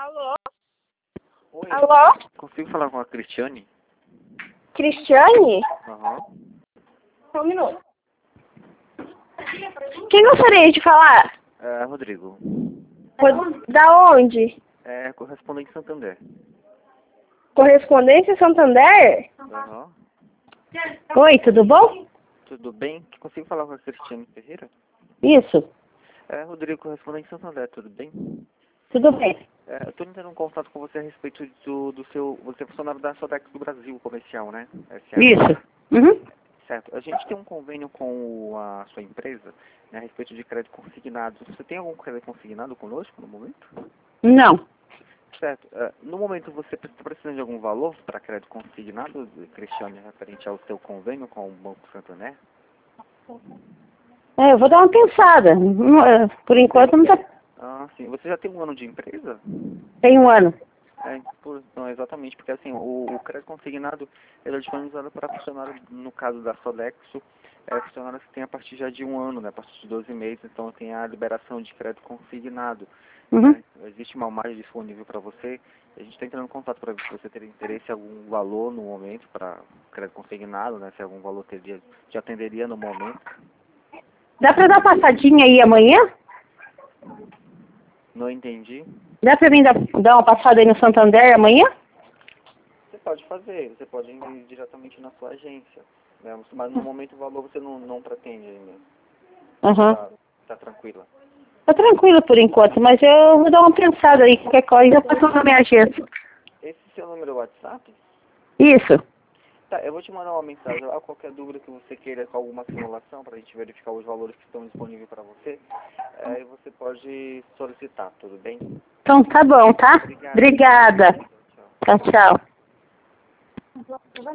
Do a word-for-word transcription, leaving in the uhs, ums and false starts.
Alô? Oi, Alô? consigo falar com a Cristiane? Cristiane? Aham. Só um minuto. Quem gostaria de falar? É, Rodrigo. Ro- Da onde? É correspondente Santander. Correspondência Santander? Aham. Oi, tudo bom? Tudo bem? Consigo falar com a Cristiane Ferreira? Isso, É, Rodrigo, correspondente Santander, tudo bem? tudo bem. É, eu estou entrando em contato com você a respeito do, do seu... Você é funcionário da Sodex do Brasil Comercial, né? S A. Isso. Uhum. Certo. A gente tem um convênio com a sua empresa, né, a respeito de crédito consignado. Você tem algum crédito consignado conosco no momento? Não. Certo. É, no momento você está precisando de algum valor para crédito consignado, Cristiane, referente ao seu convênio com o Banco Santander? É, eu vou dar uma pensada. Não, é, Por enquanto não tá. Ah, sim. Você já tem um ano de empresa? Tem um ano. É, por, não, exatamente, porque assim, o, o crédito consignado ele é disponibilizado para funcionário, no caso da Sodexo, é, funcionários que tem a partir já de um ano, né, a partir de doze meses, então tem a liberação de crédito consignado. Uhum. Né? Existe uma margem disponível para você, a gente está entrando em contato para ver se você teria interesse em algum valor no momento para crédito consignado, né, se algum valor teria, te atenderia no momento. Dá pra dar uma passadinha aí amanhã? Não entendi. Dá pra mim dar, dar uma passada aí no Santander amanhã? Você pode fazer, você pode ir diretamente na sua agência, né? Mas no momento o valor você não, não pretende ainda. Uhum. Tá, tá tranquila. Tá tranquilo por enquanto, mas eu vou dar uma pensada aí. Qualquer coisa eu passo na minha agência. Esse seu número é o WhatsApp? Isso. Tá, eu vou te mandar uma mensagem lá, qualquer dúvida que você queira com alguma simulação para a gente verificar os valores que estão disponíveis para você, aí você pode solicitar, tudo bem? Então tá bom, tá? Obrigado. Obrigada. Tchau, tchau. Tchau, tchau.